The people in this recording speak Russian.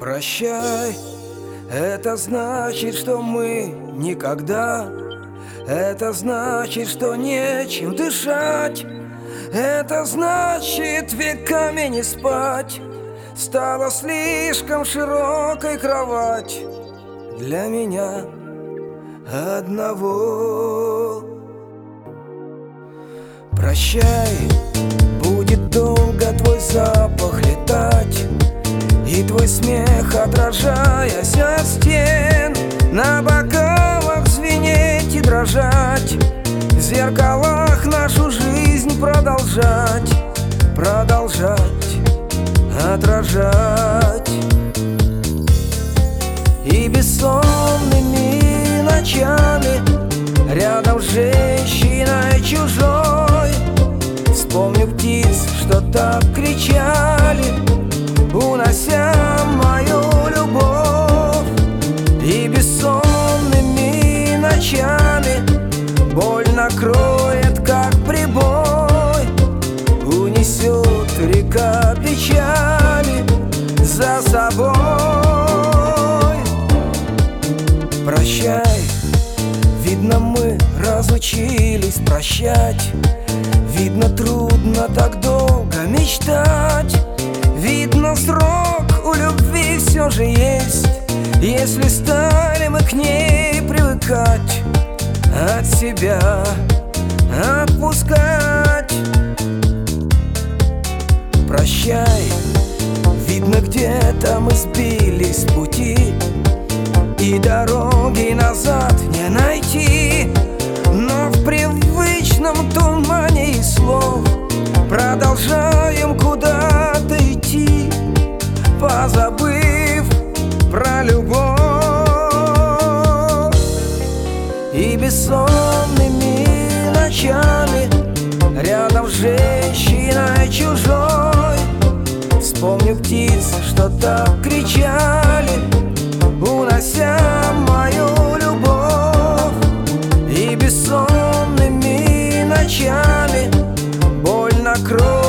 Прощай, это значит, что мы никогда. Это значит, что нечем дышать. Это значит, веками не спать. Стала слишком широкой кровать для меня одного. Прощай, будет долго твой запах летать, и твой смех, отражаясь от стен, на бокалах звенеть и дрожать, в зеркалах нашу жизнь продолжать, отражать. И бессонными ночами рядом с женщиной чужой вспомню птиц, что так кричали, унося мою любовь. И бессонными ночами боль накроет, как прибой, унесет река печали за собой. Прощай, видно, мы разучились прощать. Видно, трудно так долго мечтать. Видно, срок у любви все же есть, если стали мы к ней привыкать, от себя отпускать. Прощай, видно, где-то мы сбились с пути, и дороги назад не найти. Но в привычном тумане и слов продолжаем куда-то идти, позабыв про любовь. И бессонными ночами рядом с женщиной чужой вспомню птиц, что так кричали, унося мою любовь. И бессонными ночами боль накроет,